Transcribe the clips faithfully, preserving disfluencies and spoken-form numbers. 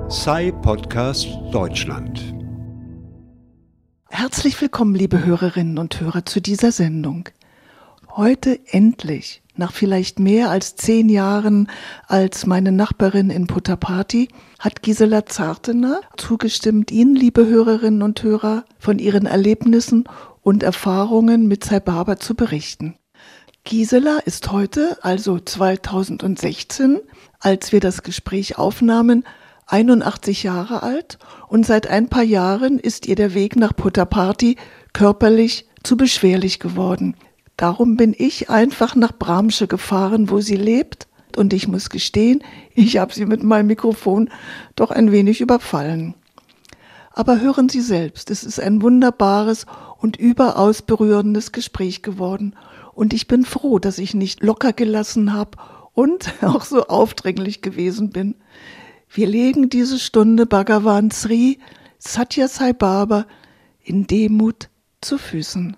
Sai Podcast Deutschland. Herzlich willkommen, liebe Hörerinnen und Hörer, zu dieser Sendung. Heute endlich, nach vielleicht mehr als zehn Jahren als meine Nachbarin in Puttaparthi, hat Gisela Zartener zugestimmt, Ihnen, liebe Hörerinnen und Hörer, von ihren Erlebnissen und Erfahrungen mit Sai Baba zu berichten. Gisela ist heute, also zweitausendsechzehn, als wir das Gespräch aufnahmen, einundachtzig Jahre alt und seit ein paar Jahren ist ihr der Weg nach Puttaparthi körperlich zu beschwerlich geworden. Darum bin ich einfach nach Bramsche gefahren, wo sie lebt, und ich muss gestehen, ich habe sie mit meinem Mikrofon doch ein wenig überfallen. Aber hören Sie selbst, es ist ein wunderbares und überaus berührendes Gespräch geworden und ich bin froh, dass ich nicht locker gelassen habe und auch so aufdringlich gewesen bin. Wir legen diese Stunde Bhagavan Sri Sathya Sai Baba in Demut zu Füßen.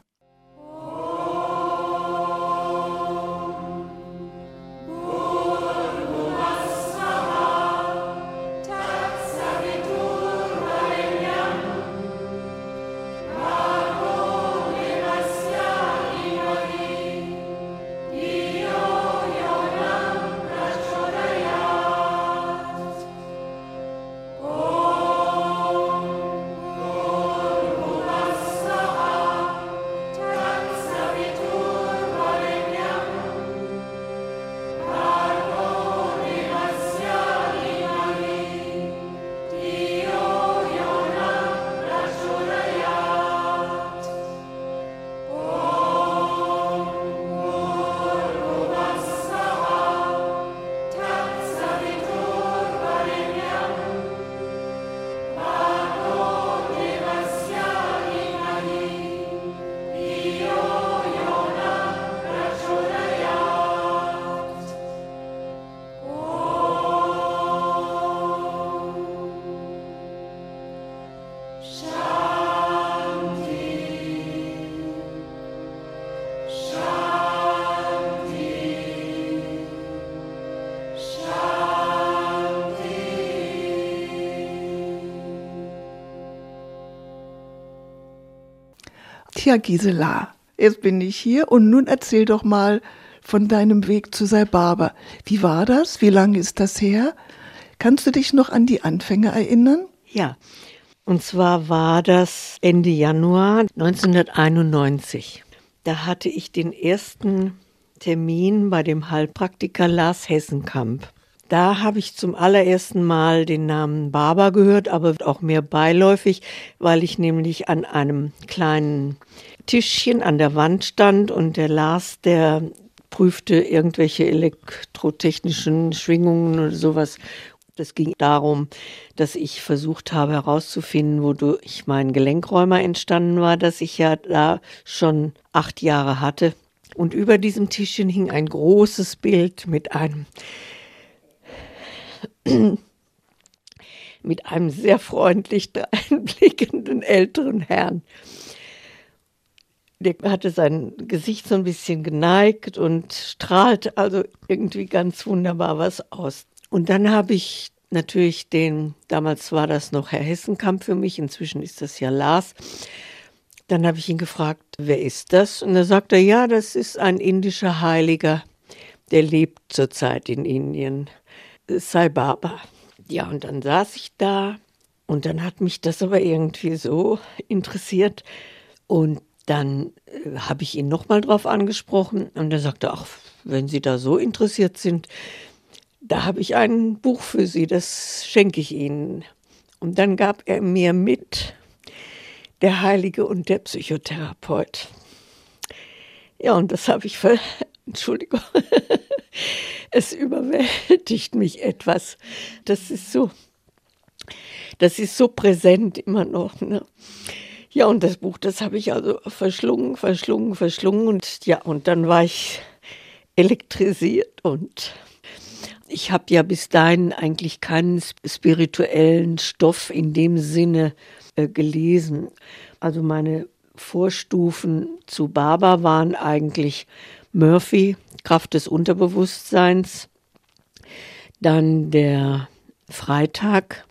Tja, Gisela, jetzt bin ich hier und nun erzähl doch mal von deinem Weg zu Sai Baba. Wie war das? Wie lange ist das her? Kannst du dich noch an die Anfänge erinnern? Ja, und zwar war das Ende Januar neunzehnhunderteinundneunzig. Da hatte ich den ersten Termin bei dem Heilpraktiker Lars Hessenkamp. Da habe ich zum allerersten Mal den Namen Baba gehört, aber auch mehr beiläufig, weil ich nämlich an einem kleinen Tischchen an der Wand stand und der Lars, der prüfte irgendwelche elektrotechnischen Schwingungen oder sowas. Das ging darum, dass ich versucht habe herauszufinden, wodurch mein Gelenkräumer entstanden war, das ich ja da schon acht Jahre hatte. Und über diesem Tischchen hing ein großes Bild mit einem mit einem sehr freundlich dreinblickenden älteren Herrn. Der hatte sein Gesicht so ein bisschen geneigt und strahlte also irgendwie ganz wunderbar was aus. Und dann habe ich natürlich den, damals war das noch Herr Hessenkamp für mich, inzwischen ist das ja Lars. Dann habe ich ihn gefragt, wer ist das? Und da sagte er, ja, das ist ein indischer Heiliger, der lebt zurzeit in Indien. Sai Baba. Ja, und dann saß ich da und dann hat mich das aber irgendwie so interessiert und dann äh, habe ich ihn nochmal drauf angesprochen und er sagte, ach, wenn Sie da so interessiert sind, da habe ich ein Buch für Sie, das schenke ich Ihnen. Und dann gab er mir mit, der Heilige und der Psychotherapeut. Ja, und das habe ich ver... Entschuldigung. Es überwältigt mich etwas. Das ist so, das ist so präsent immer noch. Ne? Ja, und das Buch, das habe ich also verschlungen, verschlungen, verschlungen. Und ja, und dann war ich elektrisiert. Und ich habe ja bis dahin eigentlich keinen spirituellen Stoff in dem Sinne äh, gelesen. Also meine Vorstufen zu Baba waren eigentlich Murphy, Kraft des Unterbewusstseins, dann der Freitag,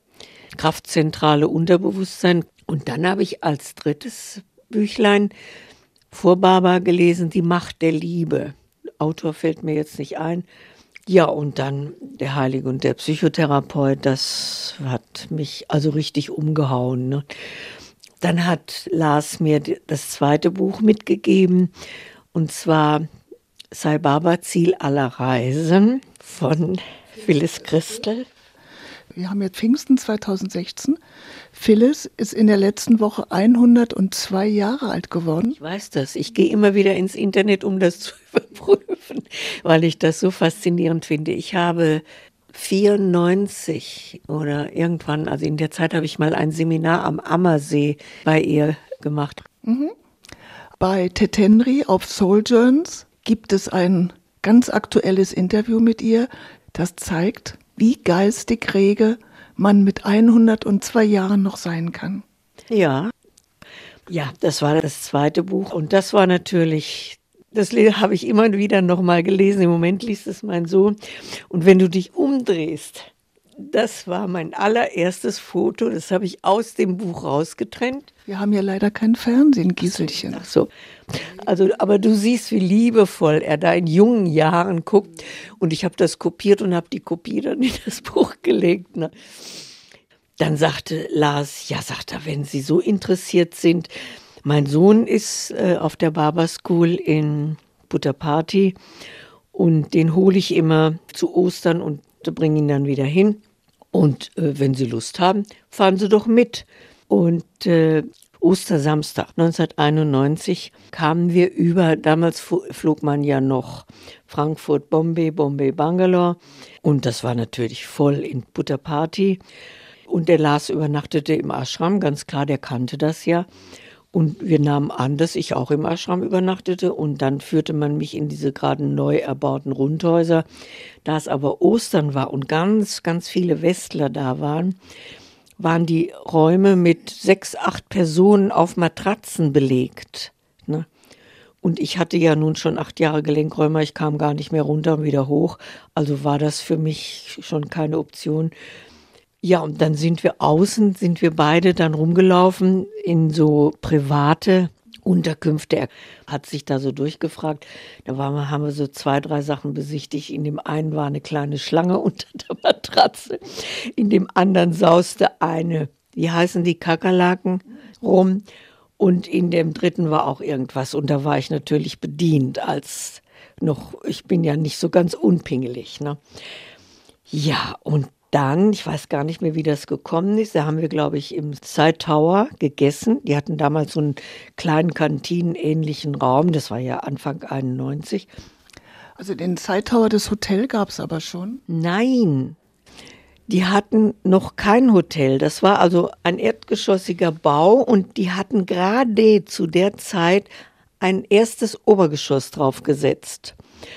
Kraftzentrale Unterbewusstsein. Und dann habe ich als drittes Büchlein vor Baba gelesen, Die Macht der Liebe. Autor fällt mir jetzt nicht ein. Ja, und dann Der Heilige und der Psychotherapeut, das hat mich also richtig umgehauen. Ne? Dann hat Lars mir das zweite Buch mitgegeben, und zwar Sai Baba, Ziel aller Reisen von Phyllis Christel. Wir haben jetzt Pfingsten zweitausendsechzehn. Phyllis ist in der letzten Woche hundertzwei Jahre alt geworden. Ich weiß das. Ich gehe immer wieder ins Internet, um das zu überprüfen, weil ich das so faszinierend finde. Ich habe vierundneunzig oder irgendwann, also in der Zeit habe ich mal ein Seminar am Ammersee bei ihr gemacht. Mhm. Bei Tetendri auf Sojourns gibt es ein ganz aktuelles Interview mit ihr, das zeigt, wie geistig rege man mit hundertzwei Jahren noch sein kann. Ja, ja, das war das zweite Buch und das war natürlich, das habe ich immer wieder noch mal gelesen. Im Moment liest es mein Sohn. Und wenn du dich umdrehst, das war mein allererstes Foto, das habe ich aus dem Buch rausgetrennt. Wir haben ja leider kein Fernsehen, Giselchen. Ach so. Also, aber du siehst, wie liebevoll er da in jungen Jahren guckt. Und ich habe das kopiert und habe die Kopie dann in das Buch gelegt. Ne? Dann sagte Lars, ja, sagt er, wenn Sie so interessiert sind, mein Sohn ist äh, auf der Baba School in Puttaparthi und den hole ich immer zu Ostern und bringe ihn dann wieder hin. Und äh, wenn Sie Lust haben, fahren Sie doch mit. Und äh, Ostersamstag neunzehnhunderteinundneunzig kamen wir über, damals flog man ja noch Frankfurt, Bombay, Bombay, Bangalore. Und das war natürlich voll in Puttaparthi. Und der Lars übernachtete im Ashram, ganz klar, der kannte das ja. Und wir nahmen an, dass ich auch im Ashram übernachtete. Und dann führte man mich in diese gerade neu erbauten Rundhäuser. Da es aber Ostern war und ganz, ganz viele Westler da waren, waren die Räume mit sechs, acht Personen auf Matratzen belegt. Ne? Und ich hatte ja nun schon acht Jahre Gelenkrheuma, ich kam gar nicht mehr runter und wieder hoch. Also war das für mich schon keine Option. Ja, und dann sind wir außen, sind wir beide dann rumgelaufen in so private Unterkünfte. Er hat sich da so durchgefragt. Da waren wir, haben wir so zwei, drei Sachen besichtigt. In dem einen war eine kleine Schlange unter der Matratze. In dem anderen sauste eine, wie heißen die, Kakerlaken rum. Und in dem dritten war auch irgendwas. Und da war ich natürlich bedient als noch, ich bin ja nicht so ganz unpingelig. Ne? Ja, und dann, ich weiß gar nicht mehr, wie das gekommen ist, da haben wir, glaube ich, im Side Tower gegessen. Die hatten damals so einen kleinen kantinenähnlichen Raum, das war ja Anfang einundneunzig. Also den Side Tower des Hotel gab es aber schon? Nein, die hatten noch kein Hotel. Das war also ein erdgeschossiger Bau und die hatten gerade zu der Zeit ein erstes Obergeschoss draufgesetzt.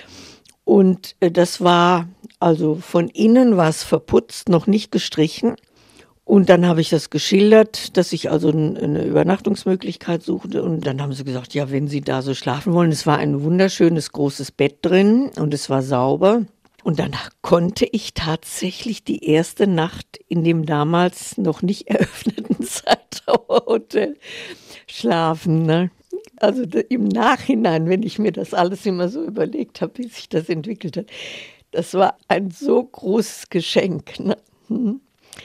Und das war, also von innen war es verputzt, noch nicht gestrichen. Und dann habe ich das geschildert, dass ich also eine Übernachtungsmöglichkeit suchte. Und dann haben sie gesagt, ja, wenn Sie da so schlafen wollen. Es war ein wunderschönes großes Bett drin und es war sauber. Und dann konnte ich tatsächlich die erste Nacht in dem damals noch nicht eröffneten Side Tower Hotel schlafen, ne? Also im Nachhinein, wenn ich mir das alles immer so überlegt habe, wie sich das entwickelt hat, das war ein so großes Geschenk. Ne? Hm.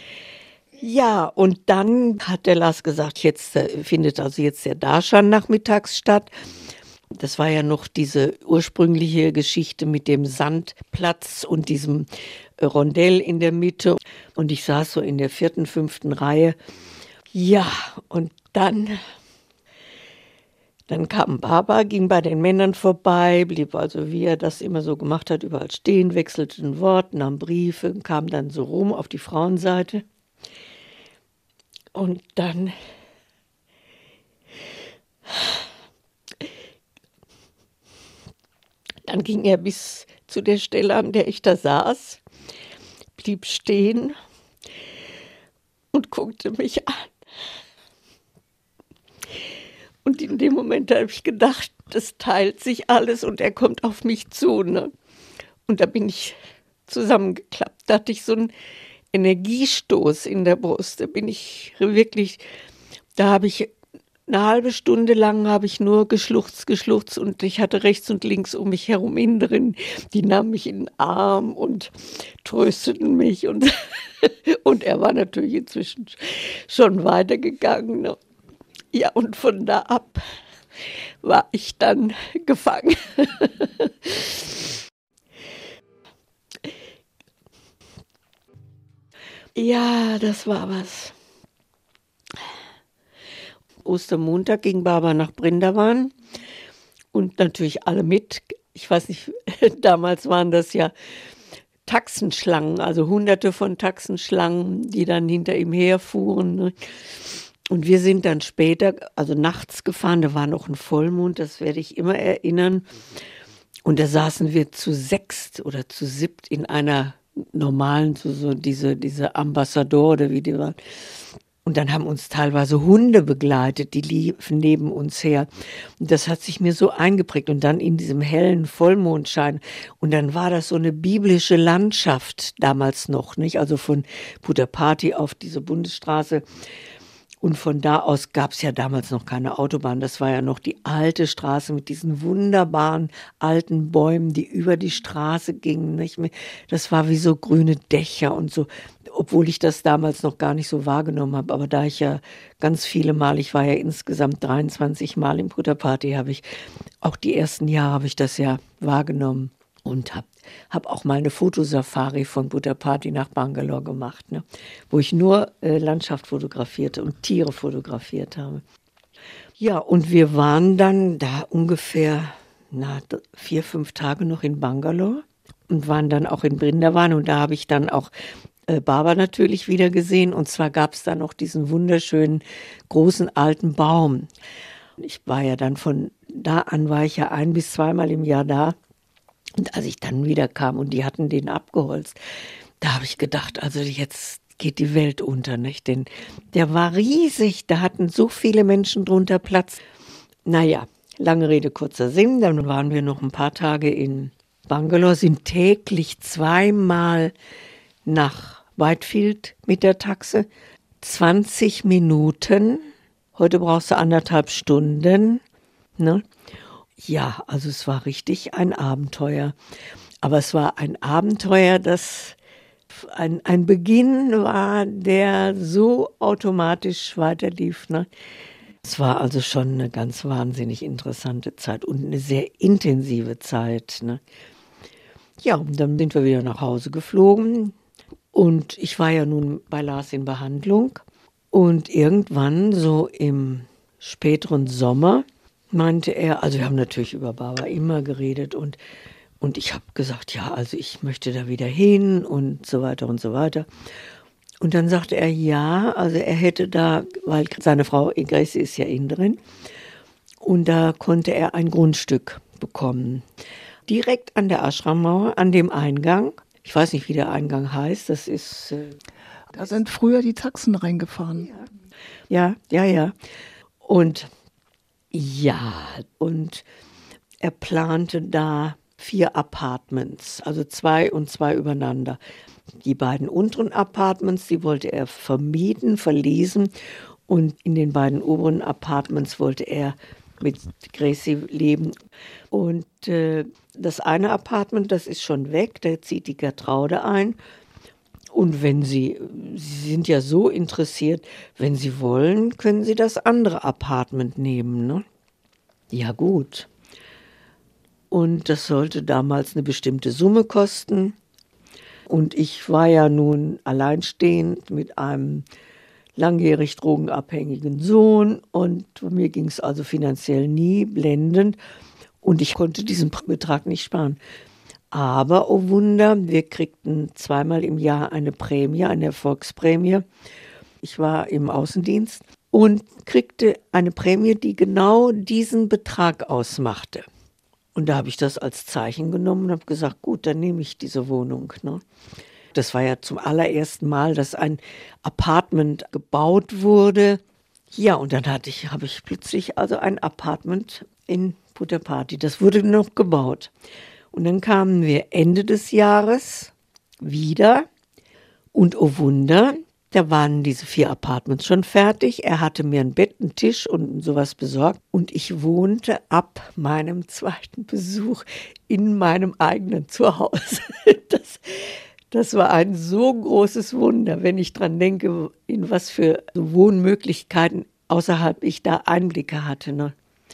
Ja, und dann hat der Lars gesagt, jetzt findet also jetzt der Darshan nachmittags statt. Das war ja noch diese ursprüngliche Geschichte mit dem Sandplatz und diesem Rondell in der Mitte. Und ich saß so in der vierten, fünften Reihe. Ja, und dann... Dann kam Baba, ging bei den Männern vorbei, blieb also, wie er das immer so gemacht hat, überall stehen, wechselte ein Wort, nahm Briefe, kam dann so rum auf die Frauenseite. Und dann Dann ging er bis zu der Stelle, an der ich da saß, blieb stehen und guckte mich an. Und in dem Moment habe ich gedacht, das teilt sich alles und er kommt auf mich zu. Ne? Und da bin ich zusammengeklappt. Da hatte ich so ein Energiestoß in der Brust. Da bin ich wirklich, da habe ich eine halbe Stunde lang habe ich nur geschluchzt, geschluchzt und ich hatte rechts und links um mich herum Inneren, die nahmen mich in den Arm und trösteten mich und, und er war natürlich inzwischen schon weitergegangen. Ne? Ja, und von da ab war ich dann gefangen. Ja, das war was. Ostermontag ging Barbara nach Brindavan und natürlich alle mit. Ich weiß nicht, damals waren das ja Taxenschlangen, also hunderte von Taxenschlangen, die dann hinter ihm herfuhren. Ne? Und wir sind dann später, also nachts gefahren, da war noch ein Vollmond, das werde ich immer erinnern. Und da saßen wir zu sechst oder zu siebt in einer normalen, so, so diese, diese Ambassadore, wie die waren. Und dann haben uns teilweise Hunde begleitet, die liefen neben uns her. Und das hat sich mir so eingeprägt. Und dann in diesem hellen Vollmondschein. Und dann war das so eine biblische Landschaft damals noch, nicht? Also von Puttaparthi auf diese Bundesstraße. Und von da aus gab es ja damals noch keine Autobahn. Das war ja noch die alte Straße mit diesen wunderbaren alten Bäumen, die über die Straße gingen. Nicht? Das war wie so grüne Dächer und so, obwohl ich das damals noch gar nicht so wahrgenommen habe. Aber da ich ja ganz viele Mal, ich war ja insgesamt dreiundzwanzig Mal im Puttaparthi, habe ich auch die ersten Jahre habe ich das ja wahrgenommen und habe hab auch mal eine Fotosafari von Puttaparthi nach Bangalore gemacht, ne? Wo ich nur äh, Landschaft fotografierte und Tiere fotografiert habe. Ja, und wir waren dann da ungefähr na, vier, fünf Tage noch in Bangalore und waren dann auch in Brindavan und da habe ich dann auch äh, Barbara natürlich wieder gesehen und zwar gab es da noch diesen wunderschönen großen alten Baum. Ich war ja dann von da an, war ich ja ein- bis zweimal im Jahr da. Und als ich dann wieder kam und die hatten den abgeholzt, da habe ich gedacht, also jetzt geht die Welt unter, nicht? Denn der war riesig, da hatten so viele Menschen drunter Platz. Naja, lange Rede, kurzer Sinn, dann waren wir noch ein paar Tage in Bangalore, sind täglich zweimal nach Whitefield mit der Taxe, zwanzig Minuten, heute brauchst du anderthalb Stunden, ne? Ja, also es war richtig ein Abenteuer. Aber es war ein Abenteuer, das ein, ein Beginn war, der so automatisch weiterlief. Ne? Es war also schon eine ganz wahnsinnig interessante Zeit und eine sehr intensive Zeit. Ne? Ja, und dann sind wir wieder nach Hause geflogen. Und ich war ja nun bei Lars in Behandlung. Und irgendwann, so im späteren Sommer, meinte er, also wir haben natürlich über Barbara immer geredet und, und ich habe gesagt, ja, also ich möchte da wieder hin und so weiter und so weiter. Und dann sagte er, ja, also er hätte da, weil seine Frau Gracie ist ja Inderin, und da konnte er ein Grundstück bekommen. Direkt an der Ashram-Mauer, an dem Eingang. Ich weiß nicht, wie der Eingang heißt, das ist... Äh, da sind früher die Taxen reingefahren. Ja, ja, ja. Und ja, und er plante da vier Apartments, also zwei und zwei übereinander. Die beiden unteren Apartments, die wollte er vermieten, verlesen und in den beiden oberen Apartments wollte er mit Gracie leben. Und äh, das eine Apartment, das ist schon weg, da zieht die Gertraude ein. Und wenn Sie, Sie sind ja so interessiert, wenn Sie wollen, können Sie das andere Apartment nehmen, ne? Ja, gut. Und das sollte damals eine bestimmte Summe kosten. Und ich war ja nun alleinstehend mit einem langjährig drogenabhängigen Sohn und mir ging es also finanziell nie blendend und ich konnte diesen Betrag nicht sparen. Aber, oh Wunder, wir kriegten zweimal im Jahr eine Prämie, eine Erfolgsprämie. Ich war im Außendienst und kriegte eine Prämie, die genau diesen Betrag ausmachte. Und da habe ich das als Zeichen genommen und habe gesagt, gut, dann nehme ich diese Wohnung. Ne? Das war ja zum allerersten Mal, dass ein Apartment gebaut wurde. Ja, und dann hatte ich, habe ich plötzlich also ein Apartment in Puttaparthi. Das wurde noch gebaut. Und dann kamen wir Ende des Jahres wieder Und oh Wunder, da waren diese vier Apartments schon fertig. Er hatte mir ein Bett, einen Tisch und sowas besorgt. Und ich wohnte ab meinem zweiten Besuch in meinem eigenen Zuhause. Das, das war ein so großes Wunder, wenn ich dran denke, in was für Wohnmöglichkeiten außerhalb ich da Einblicke hatte. Ne?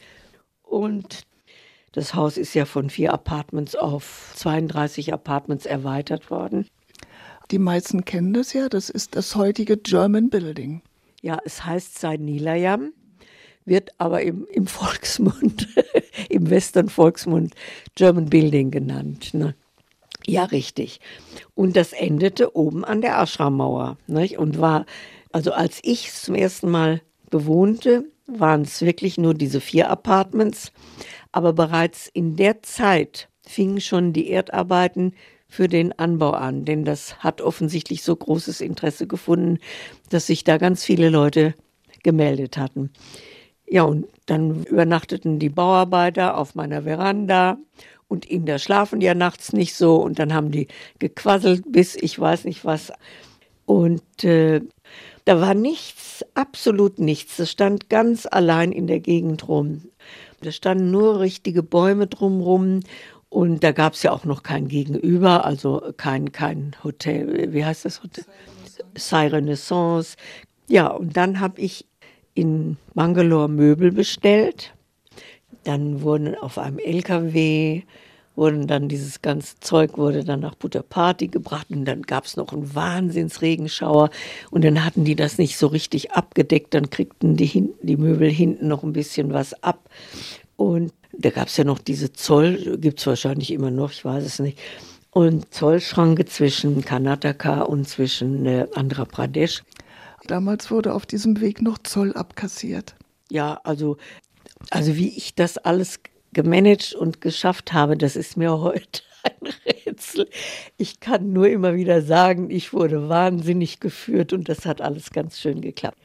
Und das Haus ist ja von vier Apartments auf zweiunddreißig Apartments erweitert worden. Die meisten kennen das ja, das ist das heutige German Building. Ja, es heißt Sai Nilayam, wird aber im, im Volksmund, im Western-Volksmund German Building genannt. Ne? Ja, richtig. Und das endete oben an der Ashram-Mauer. Nicht? Und war, also als ich es zum ersten Mal bewohnte, waren es wirklich nur diese vier Apartments. Aber bereits in der Zeit fingen schon die Erdarbeiten für den Anbau an, denn das hat offensichtlich so großes Interesse gefunden, dass sich da ganz viele Leute gemeldet hatten. Ja, und dann übernachteten die Bauarbeiter auf meiner Veranda und in der schlafen die ja nachts nicht so und dann haben die gequasselt bis ich weiß nicht was. Und äh, da war nichts, absolut nichts. Das stand ganz allein in der Gegend rum. Da standen nur richtige Bäume drumrum. Und da gab es ja auch noch kein Gegenüber, also kein, kein Hotel, wie heißt das Hotel? Sai Renaissance. Ja, und dann habe ich in Bangalore Möbel bestellt. Dann wurden auf einem L K W, wurden dann dieses ganze Zeug wurde dann nach Puttaparthi gebracht und dann gab es noch einen Wahnsinnsregenschauer und dann hatten die das nicht so richtig abgedeckt, dann kriegten die, hinten, die Möbel hinten noch ein bisschen was ab. Und da gab es ja noch diese Zoll, gibt es wahrscheinlich immer noch, ich weiß es nicht, und Zollschranke zwischen Karnataka und zwischen äh, Andhra Pradesh. Damals wurde auf diesem Weg noch Zoll abkassiert. Ja, also, also wie ich das alles gemanagt und geschafft habe, das ist mir heute ein Rätsel. Ich kann nur immer wieder sagen, ich wurde wahnsinnig geführt und das hat alles ganz schön geklappt.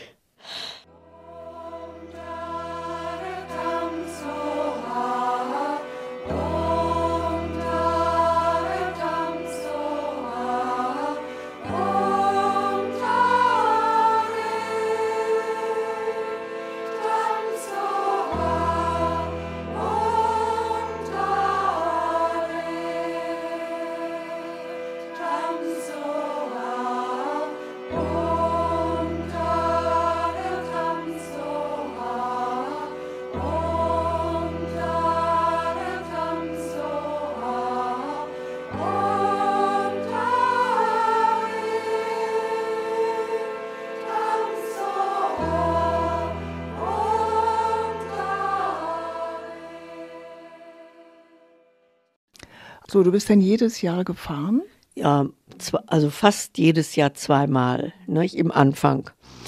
So, du bist dann jedes Jahr gefahren? Ja, also fast jedes Jahr zweimal, ne, im Anfang.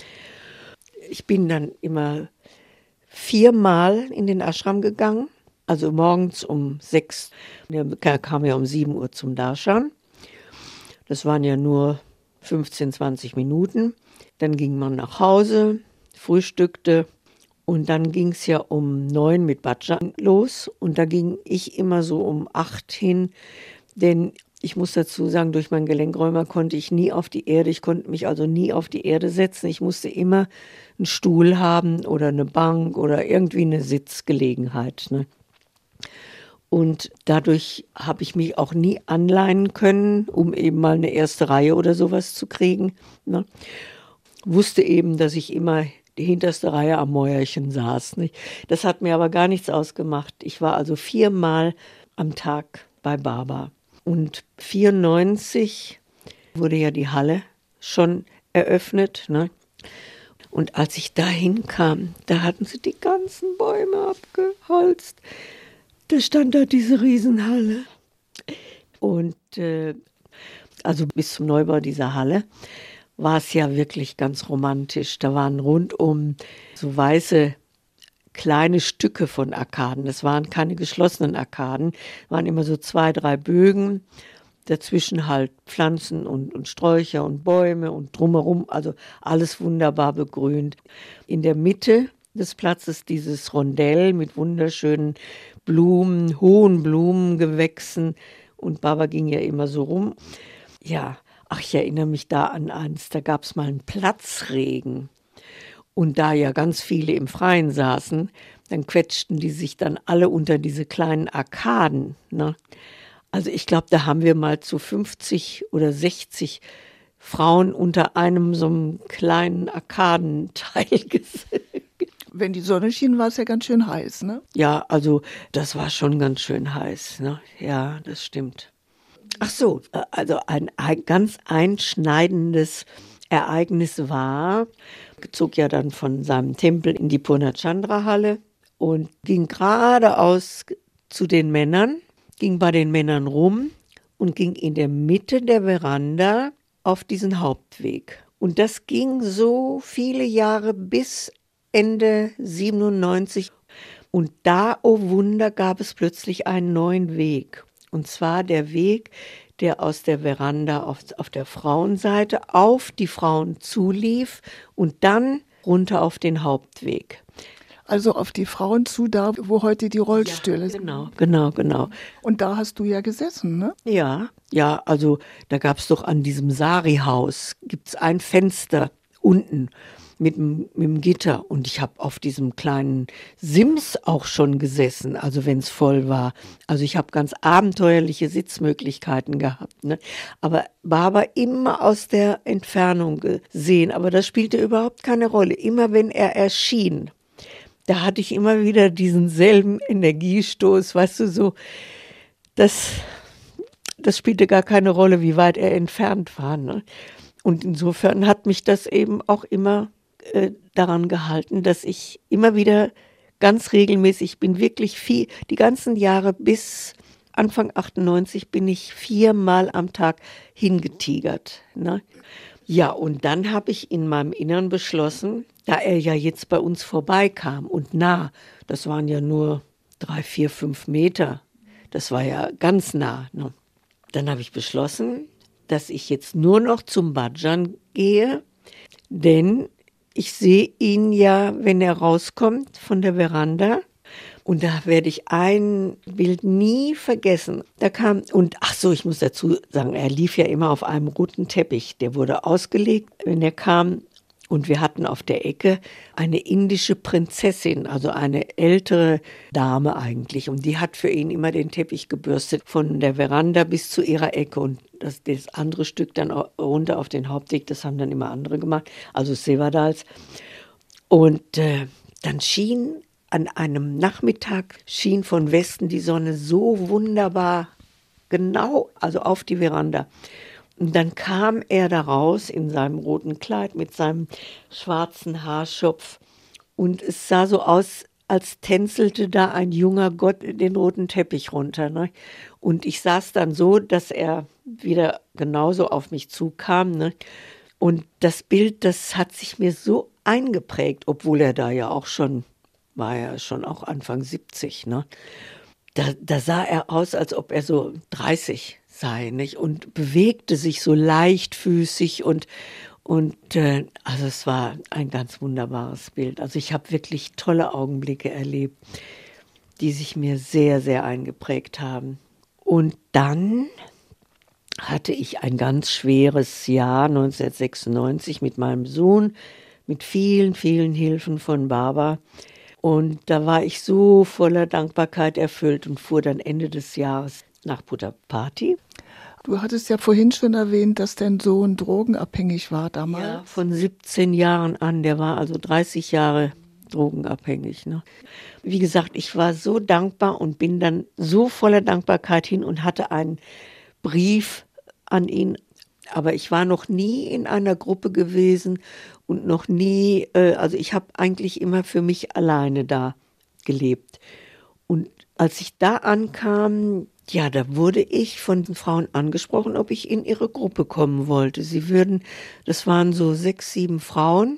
Ich bin dann immer viermal in den Ashram gegangen, also morgens um sechs, der kam ja um sieben Uhr zum Darshan. Das waren ja nur fünfzehn, zwanzig Minuten. Dann ging man nach Hause, frühstückte und dann ging es ja um neun mit Bhajan los und da ging ich immer so um acht hin, denn ich muss dazu sagen, durch meinen Gelenkrheuma konnte ich nie auf die Erde, ich konnte mich also nie auf die Erde setzen. Ich musste immer einen Stuhl haben oder eine Bank oder irgendwie eine Sitzgelegenheit. Ne? Und dadurch habe ich mich auch nie anleihen können, um eben mal eine erste Reihe oder sowas zu kriegen. Ne? Wusste eben, dass ich immer die hinterste Reihe am Mäuerchen saß. Nicht? Das hat mir aber gar nichts ausgemacht. Ich war also viermal am Tag bei Baba. Und vierundneunzig wurde ja die Halle schon eröffnet. Ne? Und als ich da hinkam, da hatten sie die ganzen Bäume abgeholzt. Da stand da diese Riesenhalle. Und äh, also bis zum Neubau dieser Halle war es ja wirklich ganz romantisch. Da waren rundum so weiße kleine Stücke von Arkaden. Das waren keine geschlossenen Arkaden, waren immer so zwei, drei Bögen. Dazwischen halt Pflanzen und, und Sträucher und Bäume und drumherum, also alles wunderbar begrünt. In der Mitte des Platzes dieses Rondell mit wunderschönen Blumen, hohen Blumengewächsen und Baba ging ja immer so rum. Ja, Ach, ich erinnere mich da an eins, da gab es mal einen Platzregen. Und da ja ganz viele im Freien saßen, dann quetschten die sich dann alle unter diese kleinen Arkaden. Ne? Also ich glaube, da haben wir mal zu fünfzig oder sechzig Frauen unter einem so einem kleinen Arkadenteil gesessen. Wenn die Sonne schien, war es ja ganz schön heiß, ne? Ja, also das war schon ganz schön heiß. Ne? Ja, das stimmt. Ach so, also ein, ein ganz einschneidendes Ereignis war, zog ja dann von seinem Tempel in die Purnachandra-Halle und ging geradeaus zu den Männern, ging bei den Männern rum und ging in der Mitte der Veranda auf diesen Hauptweg. Und das ging so viele Jahre bis Ende siebenundneunzig. Und da, oh Wunder, gab es plötzlich einen neuen Weg. Und zwar der Weg, der aus der Veranda auf, auf der Frauenseite auf die Frauen zulief und dann runter auf den Hauptweg. Also auf die Frauen zu, da wo heute die Rollstühle Ja, sind. genau, genau, genau. Und da hast du ja gesessen, ne? Ja, ja, also da gab es doch an diesem Sari-Haus, gibt es ein Fenster unten mit dem, mit dem Gitter. Und ich habe auf diesem kleinen Sims auch schon gesessen, also wenn es voll war. Also ich habe ganz abenteuerliche Sitzmöglichkeiten gehabt. Ne? Aber war aber immer aus der Entfernung gesehen. Aber das spielte überhaupt keine Rolle. Immer wenn er erschien, da hatte ich immer wieder diesen selben Energiestoß, weißt du, so, das, das spielte gar keine Rolle, wie weit er entfernt war. Ne? Und insofern hat mich das eben auch immer äh, daran gehalten, dass ich immer wieder ganz regelmäßig, ich bin wirklich viel, die ganzen Jahre bis Anfang achtundneunzig bin ich viermal am Tag hingetigert. Ne? Ja, und dann habe ich in meinem Innern beschlossen, da er ja jetzt bei uns vorbeikam und nah, das waren ja nur drei, vier, fünf Meter, das war ja ganz nah. Ne? Dann habe ich beschlossen, dass ich jetzt nur noch zum Bhajan gehe, denn ich sehe ihn ja, wenn er rauskommt von der Veranda. Und da werde ich ein Bild nie vergessen. Da kam, und ach so, ich muss dazu sagen, er lief ja immer auf einem roten Teppich. Der wurde ausgelegt, wenn er kam. Und wir hatten auf der Ecke eine indische Prinzessin, also eine ältere Dame eigentlich. Und die hat für ihn immer den Teppich gebürstet, von der Veranda bis zu ihrer Ecke. Und das, das andere Stück dann runter auf den Hauptweg, das haben dann immer andere gemacht, also Sevadals. Und äh, dann schien an einem Nachmittag, schien von Westen die Sonne so wunderbar genau, also auf die Veranda. Und dann kam er da raus in seinem roten Kleid mit seinem schwarzen Haarschopf und es sah so aus, als tänzelte da ein junger Gott den roten Teppich runter. Ne? Und ich saß dann so, dass er wieder genauso auf mich zukam. Ne? Und das Bild, das hat sich mir so eingeprägt, obwohl er da ja auch schon, war ja schon auch Anfang siebzig. Ne? Da, da sah er aus, als ob er so dreißig sei, nicht? Und bewegte sich so leichtfüßig und, und äh, also es war ein ganz wunderbares Bild. Also ich habe wirklich tolle Augenblicke erlebt, die sich mir sehr, sehr eingeprägt haben. Und dann hatte ich ein ganz schweres Jahr neunzehnhundertsechsundneunzig mit meinem Sohn, mit vielen, vielen Hilfen von Baba. Und da war ich so voller Dankbarkeit erfüllt und fuhr dann Ende des Jahres nach Puttaparthi. Du hattest ja vorhin schon erwähnt, dass dein Sohn drogenabhängig war damals. Ja, von siebzehn Jahren an. Der war also dreißig Jahre drogenabhängig. Ne? Wie gesagt, ich war so dankbar und bin dann so voller Dankbarkeit hin und hatte einen Brief an ihn. Aber ich war noch nie in einer Gruppe gewesen und noch nie, äh, also ich habe eigentlich immer für mich alleine da gelebt. Und als ich da ankam, ja, da wurde ich von den Frauen angesprochen, ob ich in ihre Gruppe kommen wollte. Sie würden, das waren so sechs, sieben Frauen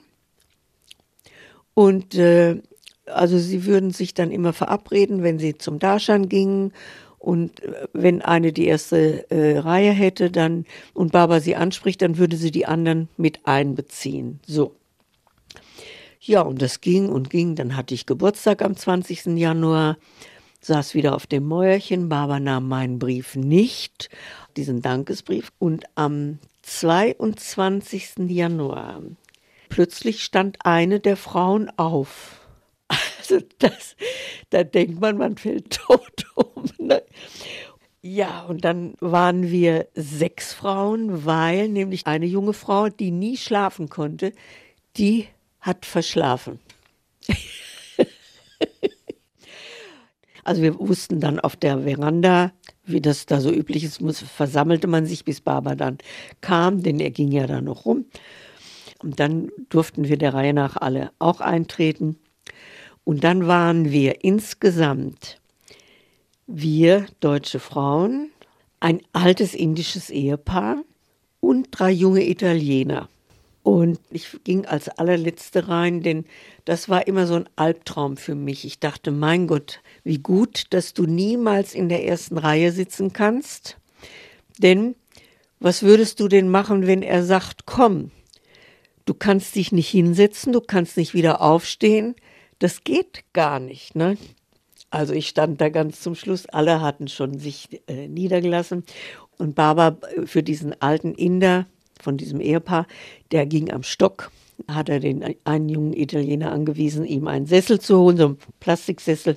und äh, also sie würden sich dann immer verabreden, wenn sie zum Darshan gingen und wenn eine die erste äh, Reihe hätte dann und Baba sie anspricht, dann würde sie die anderen mit einbeziehen. So. Ja, und das ging und ging. Dann hatte ich Geburtstag am zwanzigsten Januar. Saß wieder auf dem Mäuerchen, Baba nahm meinen Brief nicht, diesen Dankesbrief. Und am zweiundzwanzigsten Januar. Plötzlich stand eine der Frauen auf. Also das, da denkt man, man fällt tot um. Ne? Ja, und dann waren wir sechs Frauen, weil nämlich eine junge Frau, die nie schlafen konnte, die hat verschlafen. Also wir wussten dann auf der Veranda, wie das da so üblich ist, muss, versammelte man sich, bis Baba dann kam, denn er ging ja da noch rum. Und dann durften wir der Reihe nach alle auch eintreten. Und dann waren wir insgesamt, wir deutsche Frauen, ein altes indisches Ehepaar und drei junge Italiener. Und ich ging als allerletzte rein, denn das war immer so ein Albtraum für mich. Ich dachte, mein Gott, wie gut, dass du niemals in der ersten Reihe sitzen kannst. Denn was würdest du denn machen, wenn er sagt, komm, du kannst dich nicht hinsetzen, du kannst nicht wieder aufstehen. Das geht gar nicht, ne? Also ich stand da ganz zum Schluss, alle hatten schon sich äh, niedergelassen. Und Baba für diesen alten Inder von diesem Ehepaar, der ging am Stock, hat er den einen jungen Italiener angewiesen, ihm einen Sessel zu holen, so einen Plastiksessel.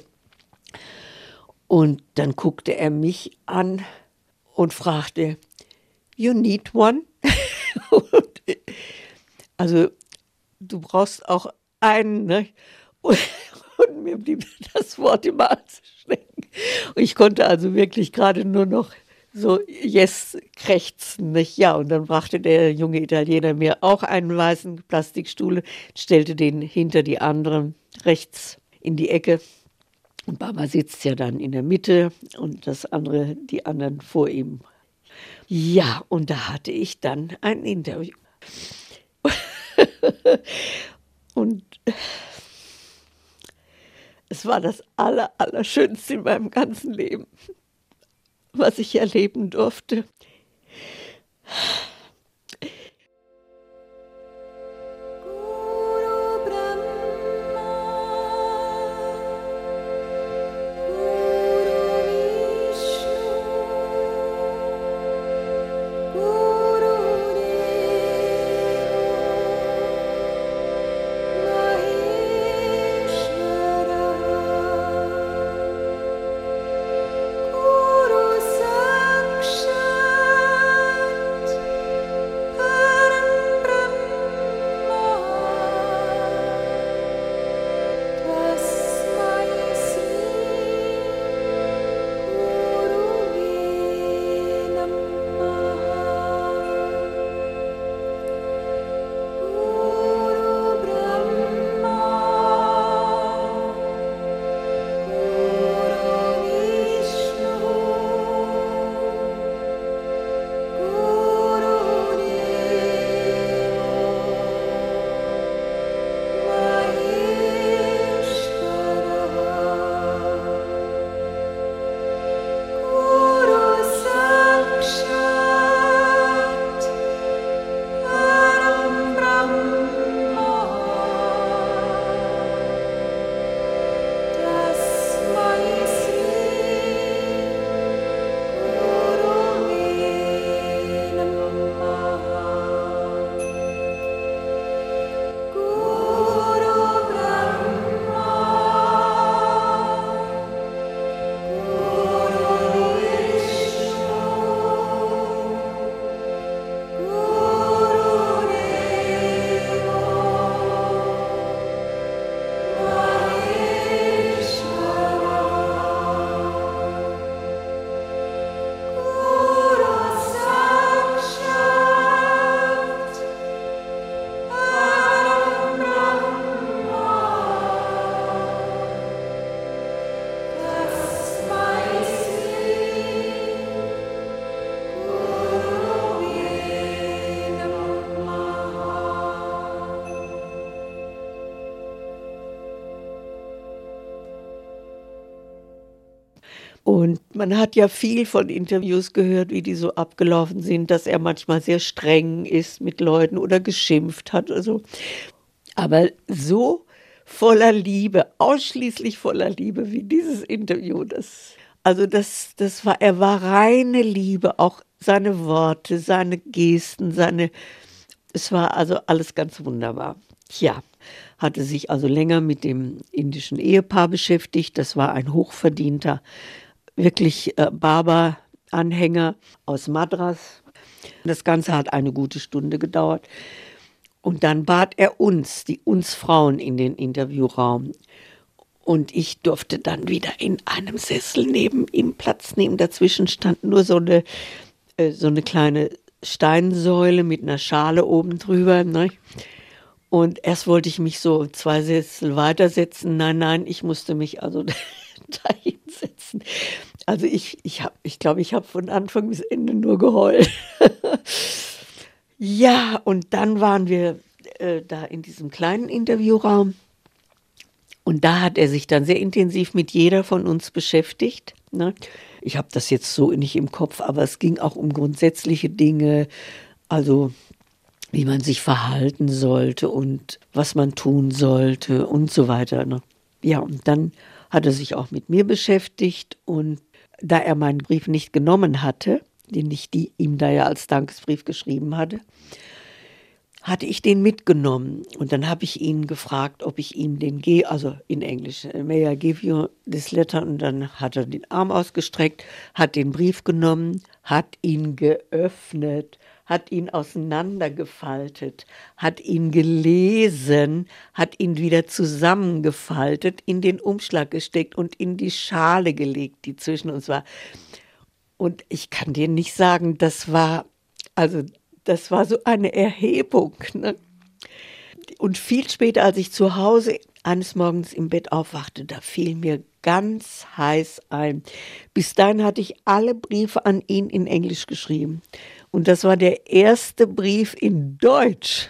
Und dann guckte er mich an und fragte, you need one? Und, also du brauchst auch einen, ne? Und, und mir blieb das Wort im Hals stecken. Und ich konnte also wirklich gerade nur noch so yes krächzen, nicht? Ja, und dann brachte der junge Italiener mir auch einen weißen Plastikstuhl, stellte den hinter die anderen rechts in die Ecke. Und Baba sitzt ja dann in der Mitte und das andere, die anderen vor ihm. Ja, und da hatte ich dann ein Interview. Und es war das Aller, Allerschönste in meinem ganzen Leben, was ich erleben durfte. Und man hat ja viel von Interviews gehört, wie die so abgelaufen sind, dass er manchmal sehr streng ist mit Leuten oder geschimpft hat oder so. Aber so voller Liebe, ausschließlich voller Liebe wie dieses Interview, das, also das, das war, er war reine Liebe, auch seine Worte, seine Gesten, seine, es war also alles ganz wunderbar. Tja, hatte sich also länger mit dem indischen Ehepaar beschäftigt. Das war ein hochverdienter, wirklich äh, Barber-Anhänger aus Madras. Das Ganze hat eine gute Stunde gedauert. Und dann bat er uns, die uns Frauen, in den Interviewraum. Und ich durfte dann wieder in einem Sessel neben ihm Platz nehmen. Dazwischen stand nur so eine, äh, so eine kleine Steinsäule mit einer Schale oben drüber. Ne? Und erst wollte ich mich so zwei Sessel weitersetzen. Nein, nein, ich musste mich also da hinsetzen. Also ich glaube, ich, hab, ich, glaub, ich habe von Anfang bis Ende nur geheult. Ja, und dann waren wir äh, da in diesem kleinen Interviewraum. Und da hat er sich dann sehr intensiv mit jeder von uns beschäftigt. Ne? Ich habe das jetzt so nicht im Kopf, aber es ging auch um grundsätzliche Dinge, also wie man sich verhalten sollte und was man tun sollte und so weiter. Ne? Ja, und dann hat er sich auch mit mir beschäftigt. Und da er meinen Brief nicht genommen hatte, den ich die, ihm da ja als Dankesbrief geschrieben hatte, hatte ich den mitgenommen. Und dann habe ich ihn gefragt, ob ich ihm den gehe, also in Englisch, may I give you this letter? Und dann hat er den Arm ausgestreckt, hat den Brief genommen, hat ihn geöffnet, hat ihn auseinandergefaltet, hat ihn gelesen, hat ihn wieder zusammengefaltet, in den Umschlag gesteckt und in die Schale gelegt, die zwischen uns war. Und ich kann dir nicht sagen, das war, also das war so eine Erhebung. Ne? Und viel später, als ich zu Hause eines Morgens im Bett aufwachte, da fiel mir ganz heiß ein. Bis dahin hatte ich alle Briefe an ihn in Englisch geschrieben. Und das war der erste Brief in Deutsch.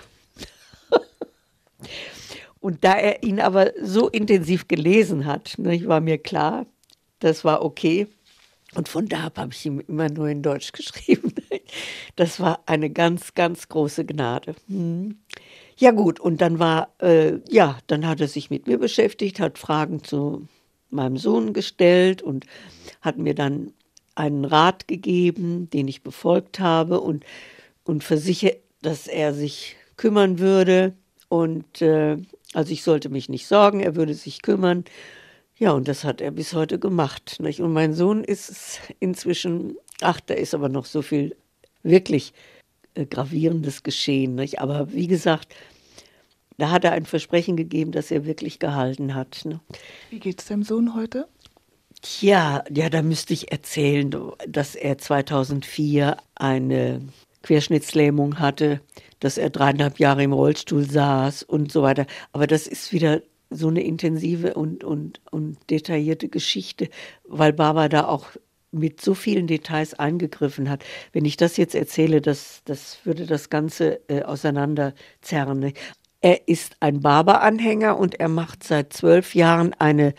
Und da er ihn aber so intensiv gelesen hat, ne, war mir klar, das war okay. Und von da ab habe ich ihm immer nur in Deutsch geschrieben. Das war eine ganz, ganz große Gnade. Hm. Ja gut, und dann war, äh, ja, dann hat er sich mit mir beschäftigt, hat Fragen zu meinem Sohn gestellt und hat mir dann einen Rat gegeben, den ich befolgt habe und, und versichert, dass er sich kümmern würde. Und äh, also ich sollte mich nicht sorgen, er würde sich kümmern. Ja, und das hat er bis heute gemacht. Nicht? Und mein Sohn ist inzwischen, ach, da ist aber noch so viel wirklich äh, Gravierendes geschehen. Nicht? Aber wie gesagt, da hat er ein Versprechen gegeben, das er wirklich gehalten hat. Ne? Wie geht's dem Sohn heute? Tja, ja, da müsste ich erzählen, dass er zweitausendvier eine Querschnittslähmung hatte, dass er dreieinhalb Jahre im Rollstuhl saß und so weiter. Aber das ist wieder so eine intensive und, und, und detaillierte Geschichte, weil Baba da auch mit so vielen Details eingegriffen hat. Wenn ich das jetzt erzähle, das, das würde das Ganze äh, auseinanderzerren. Ne? Er ist ein Baba-Anhänger und er macht seit zwölf Jahren eine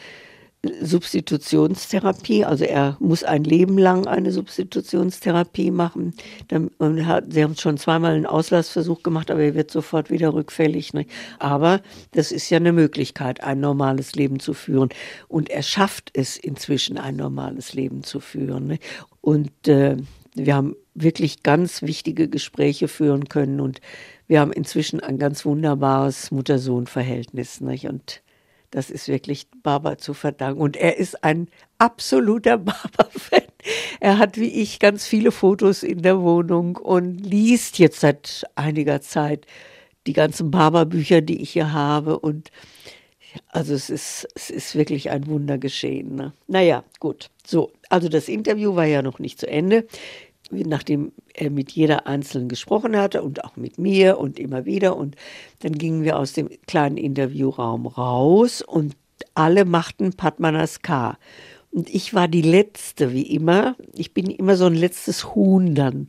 Substitutionstherapie, also er muss ein Leben lang eine Substitutionstherapie machen. Dann, hat, sie haben schon zweimal einen Auslassversuch gemacht, aber er wird sofort wieder rückfällig. Ne? Aber das ist ja eine Möglichkeit, ein normales Leben zu führen. Und er schafft es inzwischen, ein normales Leben zu führen. Ne? Und äh, wir haben wirklich ganz wichtige Gespräche führen können und wir haben inzwischen ein ganz wunderbares Mutter-Sohn-Verhältnis. Ne? Und das ist wirklich Baba zu verdanken. Und er ist ein absoluter Baba-Fan. Er hat wie ich ganz viele Fotos in der Wohnung und liest jetzt seit einiger Zeit die ganzen Baba-Bücher, die ich hier habe. Und also es ist, es ist wirklich ein Wunder geschehen. Ne? Naja, gut. So, also das Interview war ja noch nicht zu Ende. Nachdem er mit jeder Einzelnen gesprochen hatte und auch mit mir und immer wieder. Und dann gingen wir aus dem kleinen Interviewraum raus und alle machten Padmanaskar. Und ich war die Letzte, wie immer. Ich bin immer so ein letztes Huhn dann.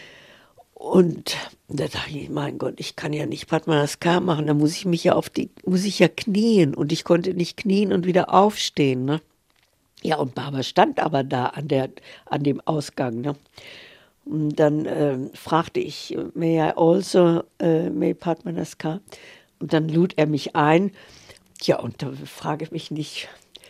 Und da dachte ich, mein Gott, ich kann ja nicht Padmanaskar machen, da muss ich mich ja auf die, muss ich ja knien. Und ich konnte nicht knien und wieder aufstehen. Ne? Ja, und Baba stand aber da an, der, an dem Ausgang. Ne? Und dann äh, fragte ich, may I also, äh, may Padmanaskar? Und dann lud er mich ein. Ja, und da frage ich mich nicht,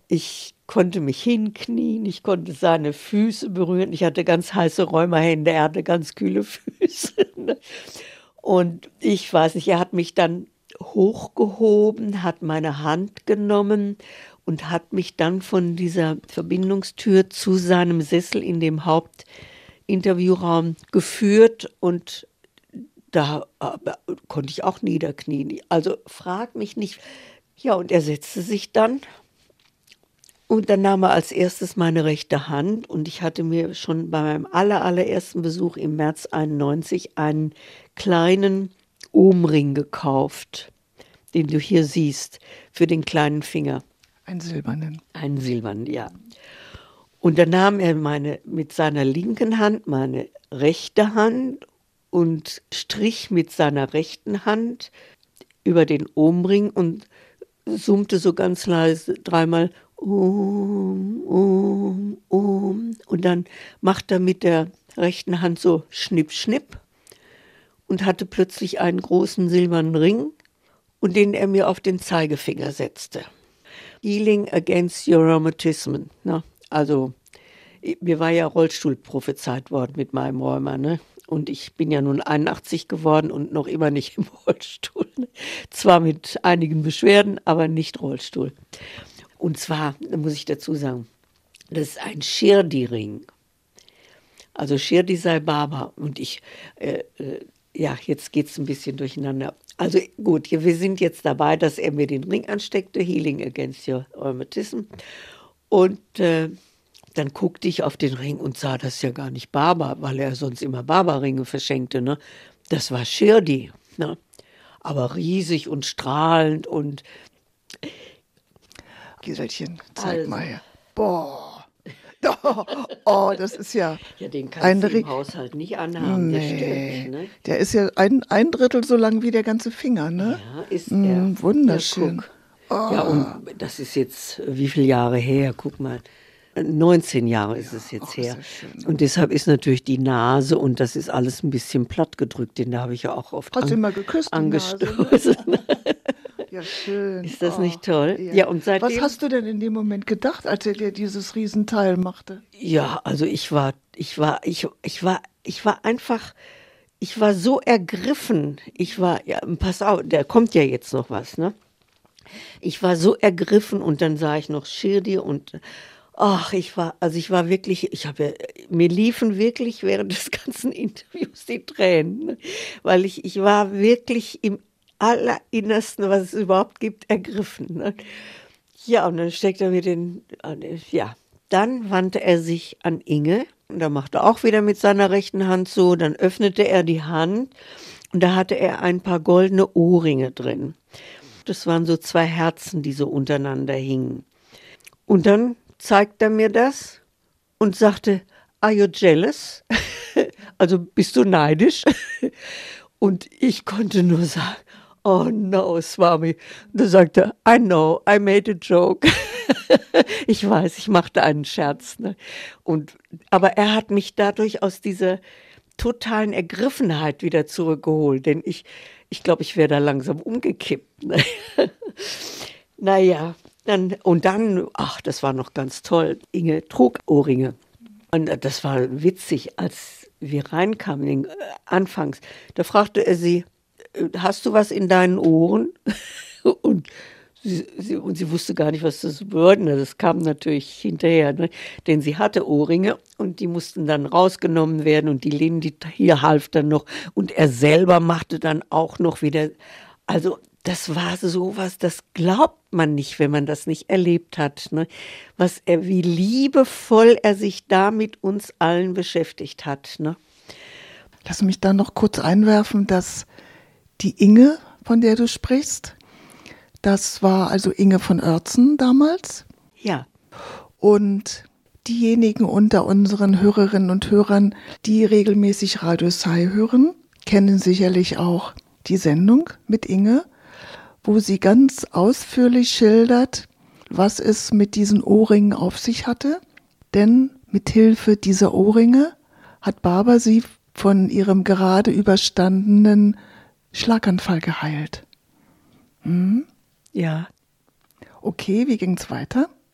Ich konnte mich hinknien, ich konnte seine Füße berühren. Ich hatte ganz heiße Rheumahände, er hatte ganz kühle Füße. Und ich weiß nicht, er hat mich dann hochgehoben, hat meine Hand genommen und hat mich dann von dieser Verbindungstür zu seinem Sessel in dem Hauptinterviewraum geführt und da äh, konnte ich auch niederknien. Also frag mich nicht. Ja, und er setzte sich dann und dann nahm er als erstes meine rechte Hand und ich hatte mir schon bei meinem aller, allerersten Besuch im März einundneunzig einen kleinen Ohmring gekauft, den du hier siehst, für den kleinen Finger. Einen silbernen. Einen silbernen, ja. Und dann nahm er meine, mit seiner linken Hand meine rechte Hand und strich mit seiner rechten Hand über den Ohmring und summte so ganz leise dreimal Om, Om, Om. Und dann macht er mit der rechten Hand so Schnipp, Schnipp und hatte plötzlich einen großen silbernen Ring und den er mir auf den Zeigefinger setzte. Healing against your rheumatism. Ne? Also mir war ja Rollstuhl prophezeit worden mit meinem Rheuma, ne? Und ich bin ja nun einundachtzig geworden und noch immer nicht im Rollstuhl. Zwar mit einigen Beschwerden, aber nicht Rollstuhl. Und zwar, da muss ich dazu sagen, das ist ein Shirdi-Ring. Also Shirdi Sai Baba. Und ich, äh, äh, ja, jetzt geht es ein bisschen durcheinander. Also gut, wir sind jetzt dabei, dass er mir den Ring ansteckte, Healing Against Your Rheumatism. Und äh, dann guckte ich auf den Ring und sah, das ist ja gar nicht Baba, weil er sonst immer Baba-Ringe verschenkte. Ne? Das war Shirdi, ne? Aber riesig und strahlend und... Giselchen, zeig also. mal her. Boah. Oh, oh, das ist ja... Ja, den kannst ein du Ring. im Haushalt nicht anhaben, Nee, der stört mich, ne? Der ist ja ein, ein Drittel so lang wie der ganze Finger, ne? Ja, ist Mm, er. wunderschön. Ja, ja, und das ist jetzt, wie viele Jahre her? Guck mal. neunzehn Jahre ist es jetzt ach, her. ist das schön. Und deshalb ist natürlich die Nase und das ist alles ein bisschen platt gedrückt. Den da habe ich ja auch oft Hast du an, immer geküsst, die angestoßen. Ja, schön. Ist das Oh, nicht toll? Ja. Ja, und seitdem, Was hast du denn in dem Moment gedacht, als er dir dieses Riesenteil machte? ja, also ich war, ich war, ich, ich war, ich war einfach, ich war so ergriffen. Ich war, ja, pass auf, da kommt ja jetzt noch was, ne? Ich war so ergriffen und dann sah ich noch Shirdi und ach, ich war, also ich war wirklich, ich habe, mir liefen wirklich während des ganzen Interviews die Tränen, ne? Weil ich, ich war wirklich im Allerinnersten, was es überhaupt gibt, ergriffen. Ne? Ja, und dann steckt er mir den, ja, dann wandte er sich an Inge und da machte er auch wieder mit seiner rechten Hand so, dann öffnete er die Hand und da hatte er ein paar goldene Ohrringe drin. Das waren so zwei Herzen, die so untereinander hingen. Und dann zeigt er mir das und sagte, are you jealous? Also bist du neidisch? Und ich konnte nur sagen, oh no, Swami. Und da sagte er, I know, I made a joke. Ich weiß, ich machte einen Scherz. Ne? Und, aber er hat mich dadurch aus dieser totalen Ergriffenheit wieder zurückgeholt, denn ich, ich glaube, ich wäre da langsam umgekippt. Ne? Naja, dann, und dann, ach, das war noch ganz toll, Inge trug Ohrringe. Und das war witzig, als wir reinkamen, äh, anfangs, da fragte er sie, hast du was in deinen Ohren? Und sie, sie, und sie wusste gar nicht, was das bedeutete. Das kam natürlich hinterher, ne? Denn sie hatte Ohrringe und die mussten dann rausgenommen werden und die Lindy hier half dann noch und er selber machte dann auch noch wieder, also das war sowas, das glaubt man nicht, wenn man das nicht erlebt hat, ne? Was er, wie liebevoll er sich da mit uns allen beschäftigt hat, ne? Lass mich da noch kurz einwerfen, dass die Inge, von der du sprichst, das war also Inge von Oertzen damals. Ja. Und diejenigen unter unseren Hörerinnen und Hörern, die regelmäßig Radio Sai hören, kennen sicherlich auch die Sendung mit Inge, wo sie ganz ausführlich schildert, was es mit diesen Ohrringen auf sich hatte. Denn mit Hilfe dieser Ohrringe hat Baba sie von ihrem gerade überstandenen Schlaganfall geheilt. Hm? Ja. Okay, wie ging's weiter?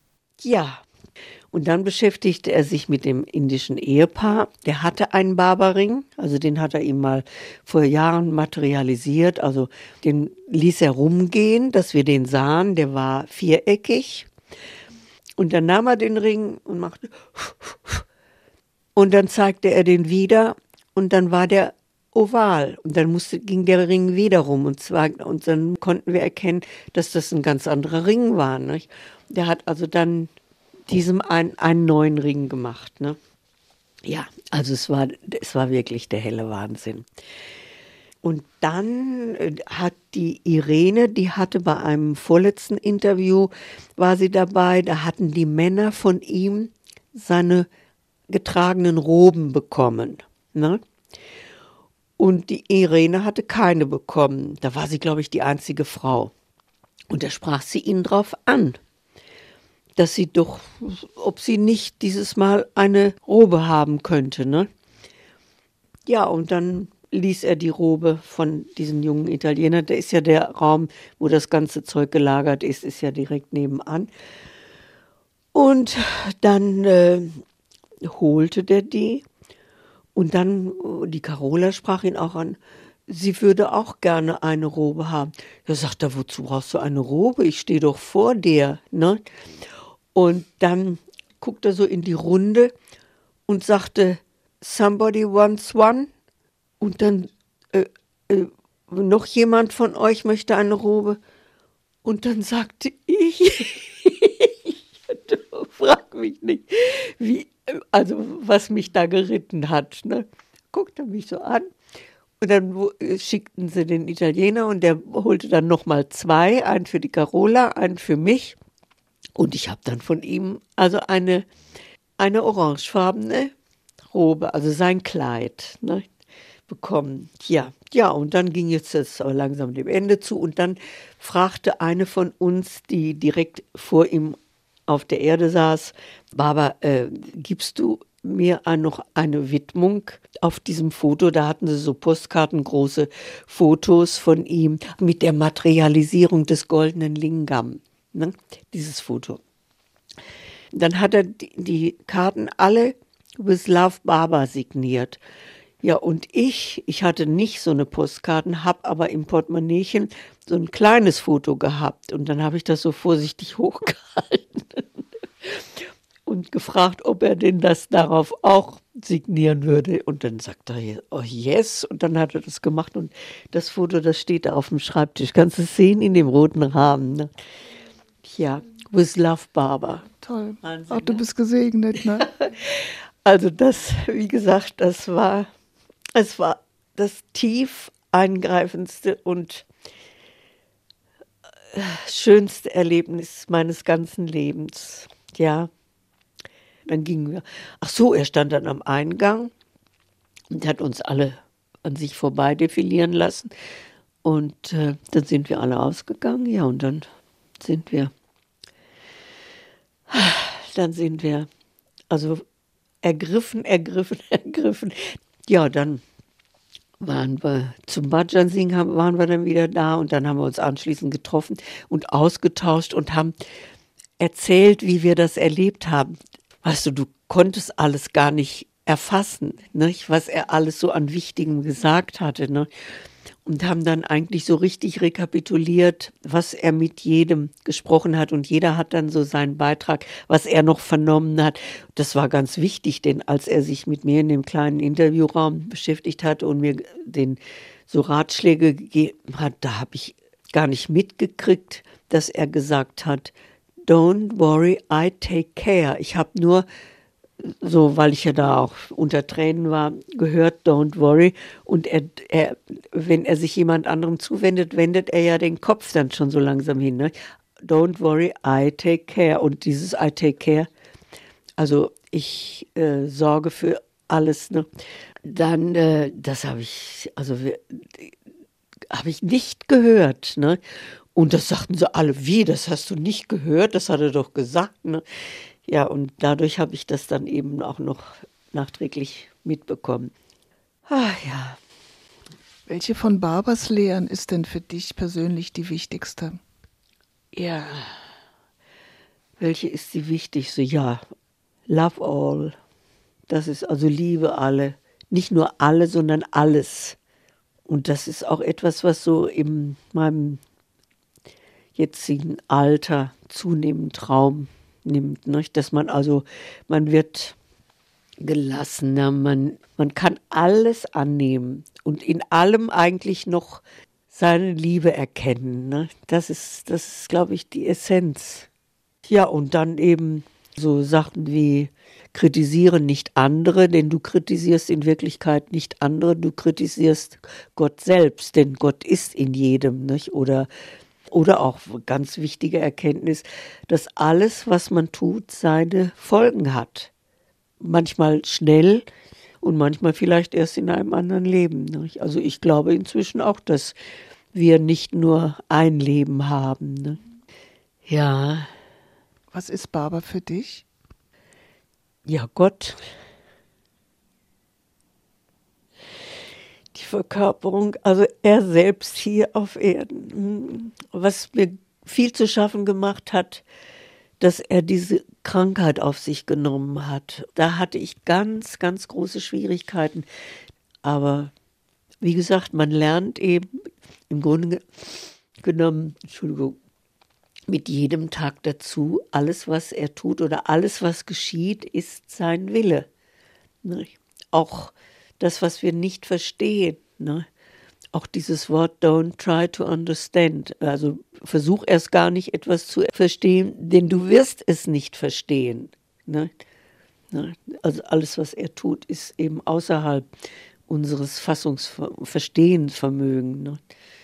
Ja, und dann beschäftigte er sich mit dem indischen Ehepaar. Der hatte einen Barberring, also den hat er ihm mal vor Jahren materialisiert. Also den ließ er rumgehen, dass wir den sahen. Der war viereckig. Und dann nahm er den Ring und machte und dann zeigte er den wieder und dann war der oval und dann musste, ging der Ring wieder rum und zwar und dann konnten wir erkennen, dass das ein ganz anderer Ring war. Nicht? Der hat also dann diesem ein, einen neuen Ring gemacht. Ne? Ja, also es war, es war wirklich der helle Wahnsinn. Und dann hat die Irene, die hatte bei einem vorletzten Interview, war sie dabei, da hatten die Männer von ihm seine getragenen Roben bekommen. Ne? Und die Irene hatte keine bekommen. Da war sie, glaube ich, die einzige Frau. Und da sprach sie ihn drauf an, dass sie doch, ob sie nicht dieses Mal eine Robe haben könnte. Ne? Ja, und dann ließ er die Robe von diesem jungen Italiener. Da ist ja der Raum, wo das ganze Zeug gelagert ist, ist ja direkt nebenan. Und dann äh, holte der die. Und dann, die Carola sprach ihn auch an, sie würde auch gerne eine Robe haben. Er sagt, da wozu brauchst du eine Robe? Ich stehe doch vor dir. Ne? Und dann guckte er so in die Runde und sagte, somebody wants one? Und dann, äh, äh, noch jemand von euch möchte eine Robe? Und dann sagte ich, frag mich nicht, wie, also was mich da geritten hat. Ne? Guckte mich so an. Und dann wo, schickten sie den Italiener und der holte dann nochmal zwei, einen für die Carola, einen für mich. Und ich habe dann von ihm also eine, eine orangefarbene Robe, also sein Kleid, ne, bekommen. Ja, ja, und dann ging jetzt das langsam dem Ende zu. Und dann fragte eine von uns, die direkt vor ihm auf der Erde saß, Barbara, äh, gibst du mir ein, noch eine Widmung auf diesem Foto? Da hatten sie so Postkarten, große Fotos von ihm mit der Materialisierung des goldenen Lingam. Ne? Dieses Foto. Dann hat er die, die Karten alle with Love Barbara signiert. Ja, und ich, ich hatte nicht so eine Postkarten, habe aber im Portemonnaiechen so ein kleines Foto gehabt. Und dann habe ich das so vorsichtig hochgehalten und gefragt, ob er denn das darauf auch signieren würde. Und dann sagt er, oh yes. Und dann hat er das gemacht. Und das Foto, das steht da auf dem Schreibtisch. Kannst du es sehen in dem roten Rahmen. Ne? Ja, with Love Barbara. Toll. Wahnsinn, Ach, du ne? bist gesegnet, ne? Also das, wie gesagt, das war, es war das tief eingreifendste und schönste Erlebnis meines ganzen Lebens. Ja, dann gingen wir. Ach so, er stand dann am Eingang und hat uns alle an sich vorbei defilieren lassen. Und äh, dann sind wir alle ausgegangen. Ja, und dann sind wir, dann sind wir, also ergriffen, ergriffen, ergriffen. Ja, dann waren wir zum Bhajan Singh, waren wir dann wieder da und dann haben wir uns anschließend getroffen und ausgetauscht und haben erzählt, wie wir das erlebt haben. Weißt du, du konntest alles gar nicht erfassen, nicht? Was er alles so an Wichtigem gesagt hatte. Ne? Und haben dann eigentlich so richtig rekapituliert, was er mit jedem gesprochen hat. Und jeder hat dann so seinen Beitrag, was er noch vernommen hat. Das war ganz wichtig, denn als er sich mit mir in dem kleinen Interviewraum beschäftigt hatte und mir den so Ratschläge gegeben hat, da habe ich gar nicht mitgekriegt, dass er gesagt hat, don't worry, I take care. Ich habe nur so, weil ich ja da auch unter Tränen war, gehört, don't worry. Und er, er, wenn er sich jemand anderem zuwendet, wendet er ja den Kopf dann schon so langsam hin. Ne? Don't worry, I take care. Und dieses I take care, also ich äh, sorge für alles. Ne? Dann, äh, das habe ich, also habe ich nicht gehört. Ne? Und das sagten sie alle, wie, das hast du nicht gehört? Das hat er doch gesagt. Ne? Ja, und dadurch habe ich das dann eben auch noch nachträglich mitbekommen. Ah ja. Welche von Barbers Lehren ist denn für dich persönlich die wichtigste? Ja, welche ist die wichtigste? Ja, love all. Das ist also liebe alle. Nicht nur alle, sondern alles. Und das ist auch etwas, was so in meinem jetzigen Alter zunehmend Raum nimmt. Nicht? Dass man also, man wird gelassener, man, man kann alles annehmen und in allem eigentlich noch seine Liebe erkennen. Ne? Das ist, das ist, glaube ich, die Essenz. Ja, und dann eben so Sachen wie kritisiere nicht andere, denn du kritisierst in Wirklichkeit nicht andere, du kritisierst Gott selbst, denn Gott ist in jedem. Nicht? Oder, oder auch ganz wichtige Erkenntnis, dass alles, was man tut, seine Folgen hat. Manchmal schnell und manchmal vielleicht erst in einem anderen Leben. Nicht? Also ich glaube inzwischen auch, dass wir nicht nur ein Leben haben. Ne? Ja. Was ist Baba für dich? Ja, Gott. Die Verkörperung, also er selbst hier auf Erden. Was mir viel zu schaffen gemacht hat, dass er diese Krankheit auf sich genommen hat. Da hatte ich ganz, ganz große Schwierigkeiten. Aber wie gesagt, man lernt eben im Grunde genommen, Entschuldigung, mit jedem Tag dazu, alles, was er tut oder alles, was geschieht, ist sein Wille. Ne? Auch das, was wir nicht verstehen. Ne? Auch dieses Wort don't try to understand. Also versuch erst gar nicht etwas zu verstehen, denn du wirst es nicht verstehen. Ne? Ne? Also alles, was er tut, ist eben außerhalb unseres Fassungs-Verstehensvermögens. Ne?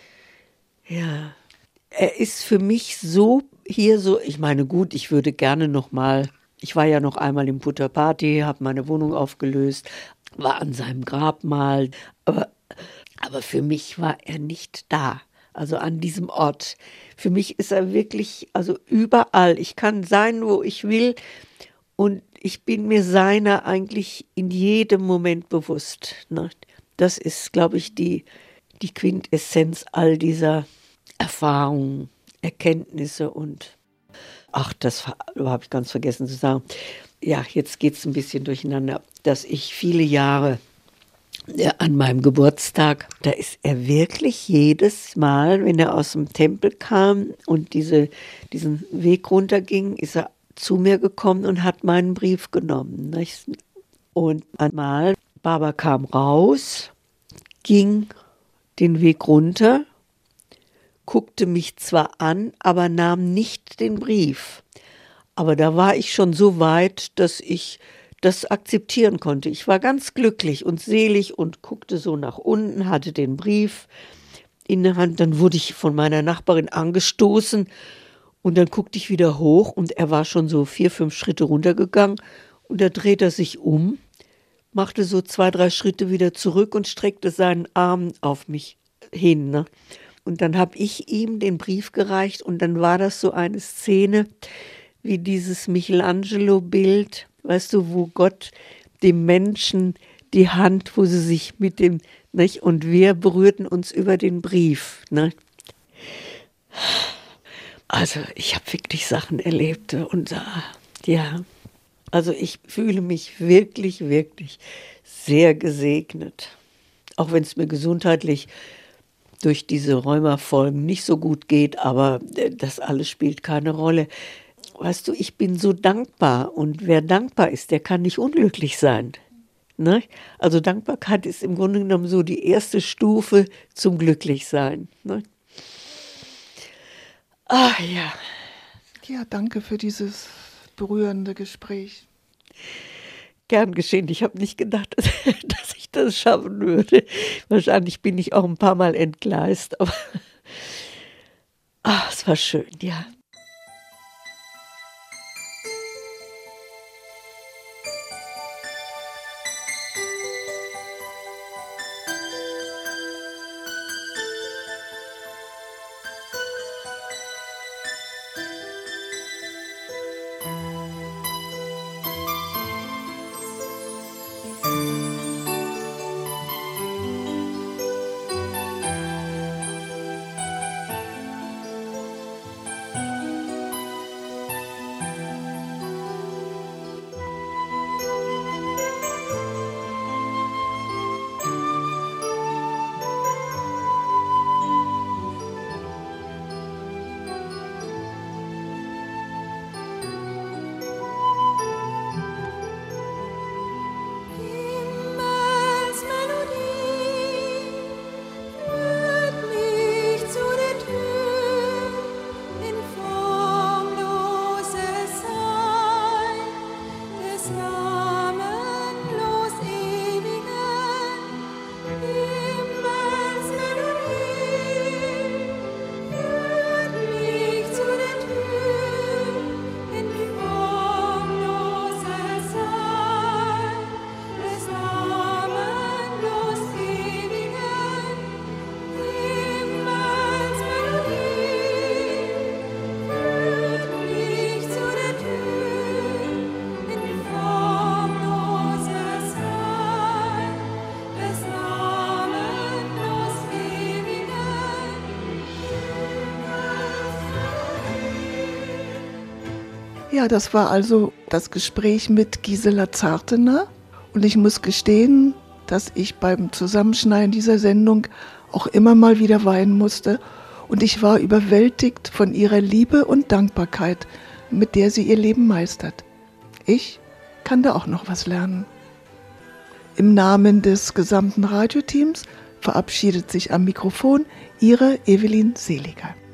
Ja, er ist für mich so hier so, ich meine gut, ich würde gerne noch mal, ich war ja noch einmal im Puttapati, habe meine Wohnung aufgelöst, war an seinem Grabmal, aber, aber für mich war er nicht da, also an diesem Ort. Für mich ist er wirklich, also überall, ich kann sein, wo ich will und ich bin mir seiner eigentlich in jedem Moment bewusst. Ne? Das ist, glaube ich, die, die Quintessenz all dieser Erfahrungen, Erkenntnisse und ach, das habe ich ganz vergessen zu sagen. Ja, jetzt geht es ein bisschen durcheinander, dass ich viele Jahre ja, an meinem Geburtstag, da ist er wirklich jedes Mal, wenn er aus dem Tempel kam und diese, diesen Weg runterging, ist er zu mir gekommen und hat meinen Brief genommen. Nicht? Und einmal, Baba kam raus, ging den Weg runter, guckte mich zwar an, aber nahm nicht den Brief. Aber da war ich schon so weit, dass ich das akzeptieren konnte. Ich war ganz glücklich und selig und guckte so nach unten, hatte den Brief in der Hand. Dann wurde ich von meiner Nachbarin angestoßen und dann guckte ich wieder hoch und er war schon so vier, fünf Schritte runtergegangen und da drehte er sich um, machte so zwei, drei Schritte wieder zurück und streckte seinen Arm auf mich hin, ne? Und dann habe ich ihm den Brief gereicht und dann war das so eine Szene wie dieses Michelangelo-Bild, weißt du, wo Gott dem Menschen die Hand, wo sie sich mit dem, nicht, und wir berührten uns über den Brief. Ne? Also ich habe wirklich Sachen erlebt und ja, also ich fühle mich wirklich, wirklich sehr gesegnet. Auch wenn es mir gesundheitlich durch diese Rheumafolgen nicht so gut geht, aber das alles spielt keine Rolle. Weißt du, ich bin so dankbar und wer dankbar ist, der kann nicht unglücklich sein. Ne? Also Dankbarkeit ist im Grunde genommen so die erste Stufe zum Glücklichsein. Ne? Ah ja. Ja, danke für dieses berührende Gespräch. Gern geschehen. Ich habe nicht gedacht, dass ich das schaffen würde. Wahrscheinlich bin ich auch ein paar Mal entgleist, aber ah, es war schön, ja. Ja, das war also das Gespräch mit Gisela Zartener. Und ich muss gestehen, dass ich beim Zusammenschneiden dieser Sendung auch immer mal wieder weinen musste. Und ich war überwältigt von ihrer Liebe und Dankbarkeit, mit der sie ihr Leben meistert. Ich kann da auch noch was lernen. Im Namen des gesamten Radioteams verabschiedet sich am Mikrofon Ihre Evelyn Seliger.